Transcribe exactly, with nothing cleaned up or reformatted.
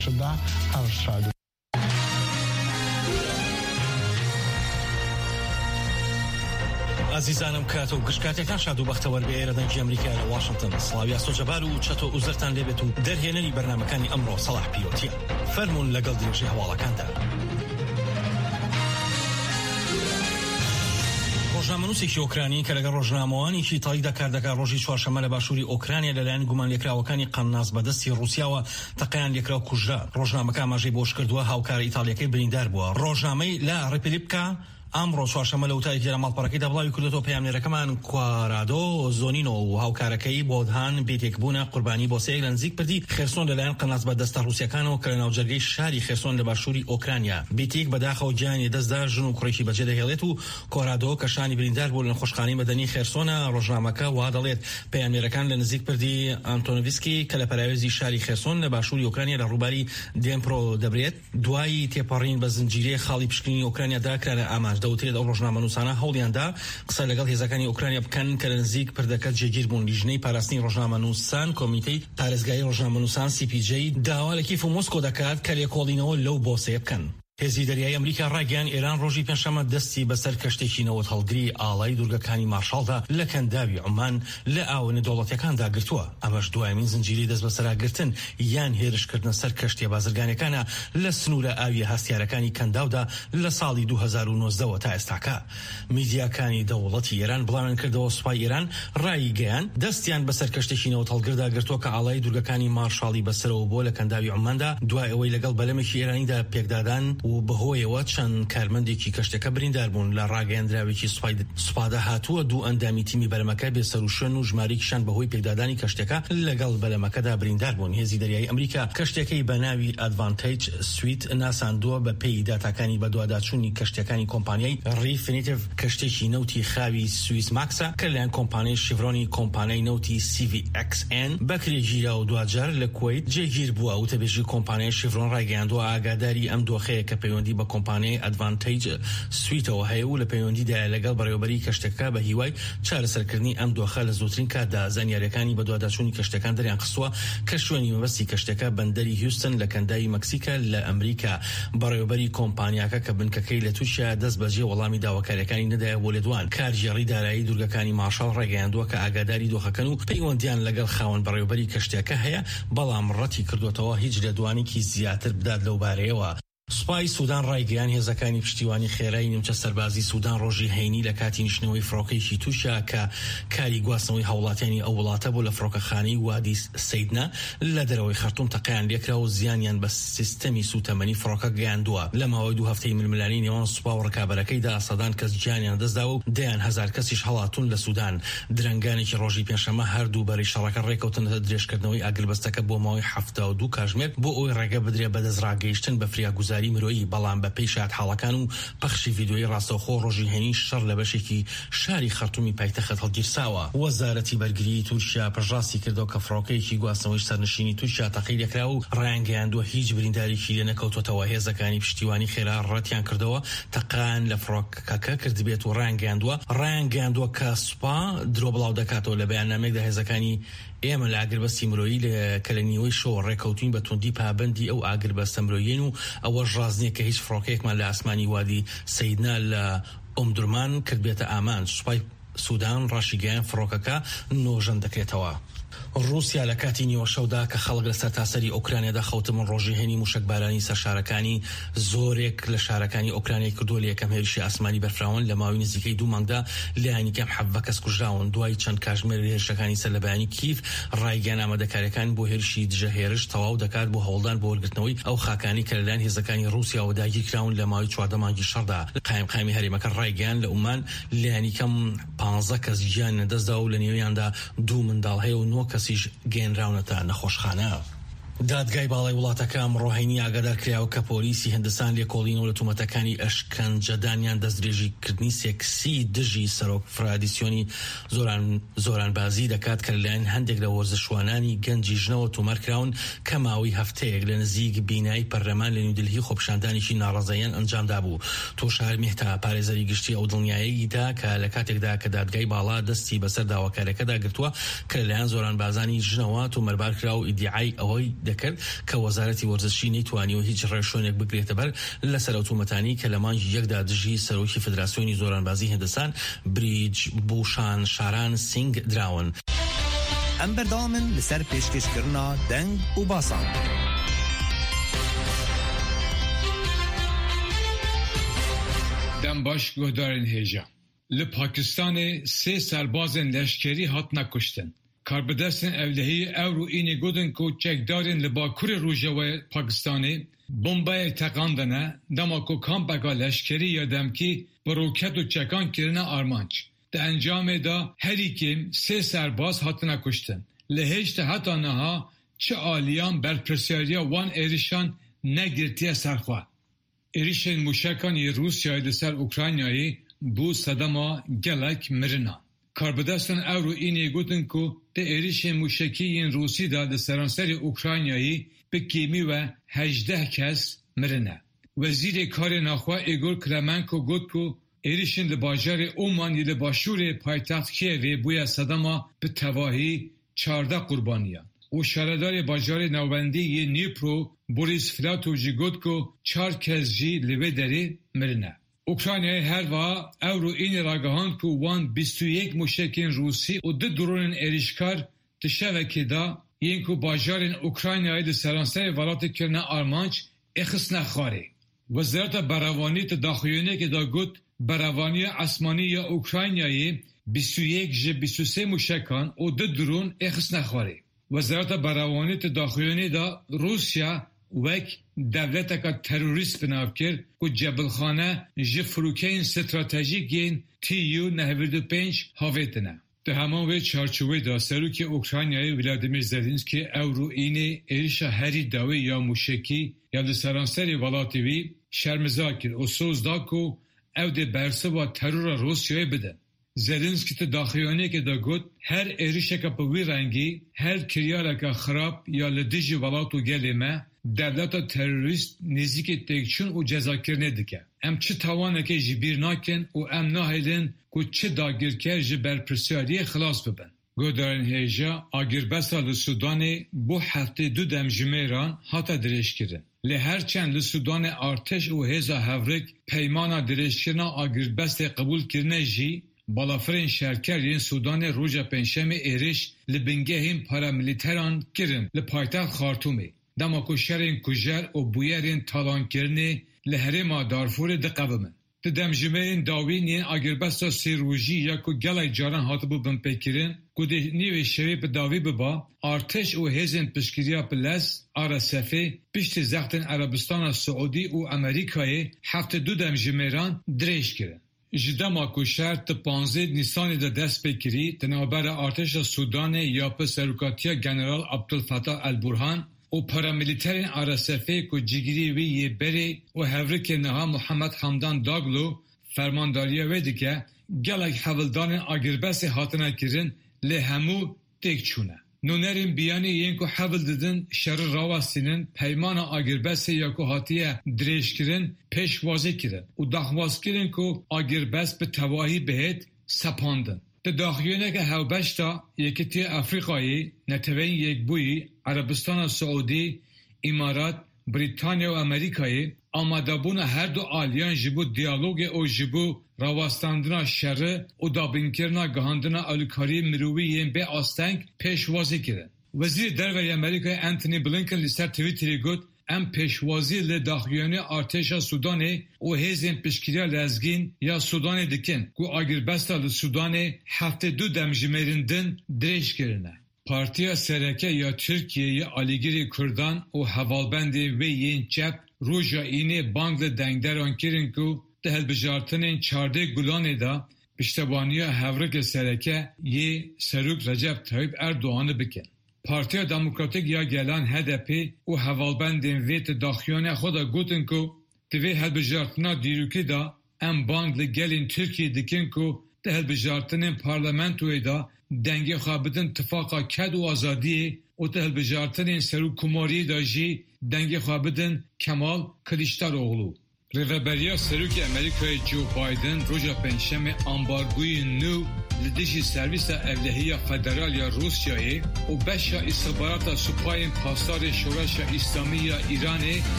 شدا ئەرشاد عزیزانم کات و گشتکاتەکان شاد و بەختەوەر بە ئێرە دەنگی ئەمریکا لە واشنگتن. سڵاوی ئاسۆجەبار و چەتۆ ئوزرتان لێبێت و دەرهێنەری بەرنامەکانی ئەمڕۆ سەلاح پیرۆتیە. فەرموون لەگەڵ درێژی هەواڵەکاندا. ڕۆژنامەنووسێکی ئۆکرانی کە لەگەڵ ڕۆژنامەوانێکی ئیتاڵیدا کار دەکات ڕۆژی چوارشەممە لە باشووری ئۆکرانیا لەلایەن گومانلێکراوەکانی قەنناس بەدەستی رووسیاوە تەقەیان لێکرا و کوژرا. ڕۆژنامەکە ئاماژەی بۆش کردووە هاوکارە ئیتاڵیەکەی بریندار بووە. ڕۆژنامەی لا ڕیپلیبکا ئەمڕۆ چوارشەممە لە وتاری دیرە ماڵپەڕەکەیدا بڵاوی کردوەوە پەیامنێرەکەمان کوارادۆ زۆنینۆ و هاوکارەکەی بۆ دهان بێتێکبوونە قوربانی بۆ سەیەک لە نزیک پردی خێرسۆن لەلایەن قەنناس بەدەستە رووسیەکانەوە کە لە ناوجەرگەی شاری خێرسۆن لە باشووری ئۆکرانیا بێتێک بەداخەوە گیانی دەستدا ژن و کوڕێکی بەجێ دەهێڵێت و کۆرادۆ کە شانی بریندار بوو لە نەخۆشخانەی مەدەنی خێرسۆنە. ڕۆژنامەکە وا دەڵێت پەیامنێرەکان لە نزیک پردی ئانتۆنۆڤسکی کە لە پەراوێزی شاری خێرسۆن لە باشووری ئۆکرانیا لە ڕووباری دێمپرۆ دەبرێت دوایی تێپەڕین بە زنجیرەی خاڵی پشکنی ئۆکرانیادا کرا لە ئاماژ دەوترێت ئەو ڕۆژنامە نووسانە هەوڵیاندا قسە لەگەڵ هێزەکانی ئۆکرانیا بکەن کە لە نزیک پردەکە جێگیر بوون. لیژنەی پاراستنی ڕۆژنامەنووسان کۆمیتەی پارێزگای ڕۆژنامەنووسان سی پی جی داوا لە کیف و مۆسکۆ دەکات کە لێکۆڵینەوە لەو بۆسەیە بکەن. هێزی دەریای ئەمریکا ڕاگەیان ئێران ڕۆژی پێنجشەممە دەستی بەسەر کەشتێکی نەوەت هەڵگری ئاڵای دوورگەکانی مارشالدا لە کەنداوی عومان لە ئاوە دەوڵەتیەکاندا گرتووە. ئەمەش دوایمین زنجیری دەست بەسەراگرتن یان هێرشکردنە سەر کەشتێ بازرگانەکانە لە سنوورە ئاوی هەستیارەکانی کەنداودا لە ساڵی دوو هەزار و نۆزدەوە تا ئێستاکە. میدیاکانی دەوڵەتی ئێران بڵاویان کردەوە سوپای ئێران ڕایی گەیان دەستیان بەسەر کەشتێکی نەوەت هەڵگردا گرتووە کە ئاڵای دوورگەکانی مارشاڵی بەسەرەوە بۆ لە کەنداوی عوماندا دوای ئەوەی لەگەڵ بەلەمێکی ئێرانیدا پێکدادان و بەهۆیەوە چەند کارمەندێکی کەشتەکە بریندار بوون. لە ڕاگەیاندراوێکی سوپادا هاتووە دوو ئەندامی تیمی بەرەمەکە بێسەر و شوێن و ژمارەیەکیشان بەهۆی پێکدادانی کەشتەکە لەگەڵ بەلەمەکەدا بریندار بوون. هێزی دەریای ئەمریکا کەشتەکەی بە ناوی ئەدڤانتەیج سویت ناساندووە بە پێی داتاکانی بەدواداچوونی کەشتەکانی کۆمپانیای ڕیفینیتیڤ کەشتێکی نەوتی خاوی سویس ماکسە کە لەلایەن کۆمپانیای شیڤرۆنی کۆمپانیای نەوتی سی ڤی ئێکس ئێن بەکرێگیرا و دوجار لە کوێیت جێگیر بووە. وتەبێژی کۆمپانیای شیڤرۆن ڕاگەیاندووە ئاگاداری ئەم دۆخەیە کە پەیوەندی بە کۆمپانیای ئەدڤانتەیج سویتەوە هەیە و لە پەیوەندیدا لەگەڵ بەڕێوەبەری کەشتەکە بە هیوای چارەسەرکردنی ئەم دۆخە لە زووترین کاتدا زانیاریەکانی بەدواداچوونی کەشتەکان دەریان خستووە کە شوێنی مەبەستی کەشتەکە بەندەری هیوستن لە کەنداوی مەکسیکە لە ئەمریکا. بەڕێوەبەری کۆمپانیاکە کە بنکەکەی لە تووشیا دەست بەجێ وەڵامی داواکاریەکانی نەدایە بۆ لێدوان. کارژێڕی دارایی دوورگەکانی مارشال ڕێگەیاندووە کە ئاگاداری دۆخەکەن و پەیوەندیان لەگەڵ خاوەن بەڕێوەبەری کەشتەکە هەیە بەڵام ڕەتی کردوێتەوە هیچ لێدوانێکی زیاتر بدات لەو بارەیەوە. سوپای سوودان ڕایگەیان هێزەکانی پشتیوانی خێرایی نیمچە سەربازی سوودان ڕۆژی هەینی لە کاتی نیشتنەوەی فڕۆکەیەکی تووشە کە کاری گواستنەوەی هەوڵاتیانی ئەو وڵاتە بۆ لە فڕۆکەخانەی وادی سەیدنا لە دەرەوەی خەرتوم تەقەیان لێکرا و زیانیان بە سیستەمی سوتەمەنی فڕۆکە گەیاندووە. لە ماوەی دوو هەفتەی ململانی نێوان سوپا و ڕکابەرەکەیدا سەدان کەس گیانیان دەستداوە و دەیان هەزار کەسیش هەڵاتون لە سوودان. درەنگانێکی ڕۆژی پێنجشەممە هەردوو بەرەی شەڕەکە ڕێکەوتنە درێژکردنەوەی ئاگربەستەکە بۆ ماوەی هەفتە و دوو کاتژمێر بۆ ئەوەی ڕێگە بدرێ بە دەستڕاگەیشتن بە فریاگوزاری مرۆیی. بەڵام بە پێی شایەتحاڵەکان و پەخشی ڤیدیۆی ڕاستەوخۆ ڕۆژی هەینی شەڕ لە بەشێکی شاری خەرتومی پایتەخت هەڵگیرساوە. وەزارەتی بەرگریی تورکیا پژڕاستی کردەوە کە فڕۆکەیەکی گواستنەوەی سەرنشینی تورکیا تەقی لێکرا و ڕایانگەیاندووە هیچ بریندارێکی لێ نەکەوتوەتەوە. هێزەکانی پشتیوانی خێرا ڕەتیان کردەوە تەقان لە فڕۆکەکە کردبێت و ڕایانگەیاندووە ڕایانگەیاندووە کە سوپا درۆ بڵاو دەکاتەوە. لە بەیاننامەیەکدا هێزەکانی ئێمە لە ئاگربەستی مرۆیی کە لە نیوەی شۆ ڕێکەوتین بە توندی پابندی ئەو ئاگربەستە مرۆیین و ئەوە ڕازنیە کە هیچ فڕۆکەیەکمان لە ئاسمانی وادی سەیدنا لە ئۆمدورمان کردبێتە ئامان. سوپای سوودان ڕاشیگەیان فڕۆکەکە نۆژەن دەکرێتەوە. رووسیا لە کاتی نیوە شەودا کە خەڵک لە سەرتاسەری ئۆکرانیادا خەوتمن ڕۆژی هێنی موشکبارانی سەر شارەکانی زۆرێک لە شارەکانی ئۆکرانیای کردووە لە یەکەم هێرشی ئاسمانی بەرفراون لە ماوەی نزیکەی دوو مانگدا لایەنی کەم حەڤە کەس کوژراون. دوای چەند کاتژمێر هێرشەکانی سەر لە بەیانی کیف ڕایگەیان ئامادەکاریەکان بۆ هێرشی دژە هێرش تەواو دەکات بۆ هەوڵدان بۆ وەرگرتنەوەی ئەو خاکانی کە لەلایەن هێزەکانی رووسیاوە داگیرکراون لە ماوەی چواردە مانگی شەڕدا. قایمقامی هەرێمەکە ڕایگەیان لە عومان لایەنی کەم پانزە کەس گیان دەستدا و لە نێویاندا دوو منداڵ هەیە و نۆ کەسیش گەێنراونەتە نەخۆشخانە. دادگای باڵای وڵاتەکە ئەمڕۆ هەینی ئاگادار کراوە کە پۆلیسی هندستان لێکۆڵینەوە لە تومەتەکانی ئەشکەنجەدانیان دەستدرێژیکردنی سێکسی دژی سەرۆک فرادیسیۆنی زۆران زۆرانبازی دەکات کە لەلایەن هەندێک لە وەرزشوانانی گەنجی ژنەوە تومەرکراون کە ماوەی هەفتەیەک لە نزیک بینایی پەرلەمان لە نیودلهی خۆپیشاندانێکی ناڕەزاییان ئەنجامدا بوو. تۆشار میهتا پارێزەری گشتی ئەو دڵنیاییدا کە لە کاتێکدا کە دادگای باڵا دەستی بەسەر داواکاریەکەدا گرتووە کە لەلایەن زۆرانبازانی ژنەوە تومەربار کرا و ئیدعای ئەوەی دەکرد کە وەزارەتی وەرزشی نەیتوانیوە هیچ ڕێشۆنێک بگرێتە بەر لەسەر ئۆتۆمەتانی کە لە مانگی یەکدا دژی سەرۆکی فدراسیۆنی زۆرانبازی هندستان بریج بوشان شاران سینگ دراون. ئەم بەردەوامن لەسەر پێشکەشکردنا دەنگ و باسان. دەم باش گۆدارên hêja. Li Pakistanê sê serbazên leşkerî hatine kuştin. Karbidestên evlehiyê ew û înê gotin ku çekdarên li Bakurê Rojavayê Pakistanê bombayek teqandine dema ku kampeka leşkerî ya demkî bi roket û çekan kirine armanc. Di encamê da herîkêm sê serbaz hatine kuştin. Li hêj heta niha çi aliyan berpirsiyariya wan êrişan negirtiye serxwe. Êrişên mûşekan yê Rûsyayê li ser Ukraynayê bû sedema gelek mirina. Karbidestên ew û înê gotin ku di êrişên mûşekî yên Rûsî da li seranserê Ukraynayê bi kêmî ve hejdeh kes mirine. Wezîrê Karê Naxwe Igor Kremenko got ku êrişên li bajarê Oman yê li başûrê paytext Kievê bûye sedema bi tevahî çardeh qurbaniyan. û şaredarê bajarê navbendî yê Dnipro Boris Filatov jî got ku çar kes jî li vê derê mirine. Ukraynayê herva ew û înê ragihand ku wan bîst û yek mûşekên Rûsî û di dronên êrişkar di şevekê da yên ku bajarên Ukraynayê li seranserê welatê kirine armanc ê xistine xwarê. Wezareta Berevanî di daxuyaniyekê da got berevaniya esmanî ya Ukraynayê bîst û yek ji bîst û sê mûşekan û di dron ê xistine xwarê. Wezareta Berevanî di daxuyaniyê da Rusya wek devleteka terorîst binav kir ku Cebilxane ji firokeyên stratejîk yên T U nehevîr û pênc havêtine. Di heman vê çarçovê da Serokê Ukraynayê Vladimir Zelenskî ew û înê êrişa herî dawî ya mûşekî ya li seranserê welatê wî şermiza kir û soz da ku ew dê bersiva terora Rusyayê bidin. Zelenskî di daxuyaniyekê da got her êrişeka bi wî rengî her kiryareka xirab ya li dijî welat û gelê me devleta terorîst nêzîkê têkçûn û cezakirinê dike. Em çi tawanekê jî bîr nakin û em nahêlin ku çi dagirker ji berpirsiyariyê xilas bibin. Godarên hêja agirbesta li Sudanê bu heftê du demjimêran hata dirêjkirin. Li her çend li Sudanê arteş û hêza hevrik peymana dirêjkirina agirbestê qebûl kirine jî balafirên şerker yên Sudanê roja pênşemê êriş li bingehên paramilîteran kirin li paytext Xartûmê. Dema ku şerên kujer û bûyerên talankirinê li herêma Darfurê diqevimin. Di demjimêrên dawîn yên agirbesta sê rojî ya ku gelek caran hatibû binpêkirin ku di nîvê şevê bi dawî biba arteş û hêzên piştgiriya Bilez R S F'ê piştî zextên Erebistana Siûdî û Amerîkayê heftê du demjimêran dirêj kirin. Ji dema ku şer ti panzê Nîsanê de dest pê kirî di navbera artêşa Sudanê ya pi serokatiya General Abdulfetah el-Burhan û paramilîterên R S F'ê ku cigirî wî yê berê û hevrikê niha Muhammed Hamdan Daglo fermandariya wê dike gelek hevildanên agirbestê hatine kirin lê hemû têkçûne. Nûnerên biyanî yên ku hevil didin şerî rawastînin peymana agirbestê ya ku hatiye dirêjkirin pêşwazî kirin û daxwazkirin ku agirbest bi tevahî bihêt sepandin. Di daxuyaneke hewbeşta Yekîtiya Efrîqayê neteweyên yekbûyî Erebistana Siûdî, İmarat, Britanya û Amerîkayê amadebûna her du aliyan ji bo diyalogê û ji bo rawastandina şerê û dabînkirina gihandina alîkariyê mirovî yên bê asteng pêşwazî kirin. Wezîrê Derve Amerîkayê Anthony Blinken li ser Twitterê got em pêşwazî li daxuyanî artêşa Sudanê û hêzên piştgiriya lezgîn ya Sudanê dikin ku agirbesta li Sudanê heftê du demjimêrin din dirêj kirine. Partiya Sereke ya Tirkiyeyê Alîgirê Kurdan û hevalbendê wê yên çep roja înê bang li dengderan kirin ku di hilbijartinên çardê Gulanê da piştevaniya hevrikê Sereke yê Serok Recep Tayyip Erdoğan'ı bikin. Partiya Demokratik ya Gelan H D P û hevalbendên vê ti daxuyanê xwe da gotin ku di vê hilbijartina dîrokî da em bang li gelên Tirkiyê dikin ku di hilbijartinên parlamentoyê da dengê xwe bidin tifaqa ked û azadiyê û di hilbijartinên serokkomariyê da jî dengê xwe bidin Kemal Kılıçdaroğlu. Rêveberiya Serokê Amerîkayê Joe Biden roja pênşemê ambargoyên nû لدیجی سرویس اولهی فدرالیا روسیای و بشا استخبارات سپاه پاسدار شورش اسلامی ایران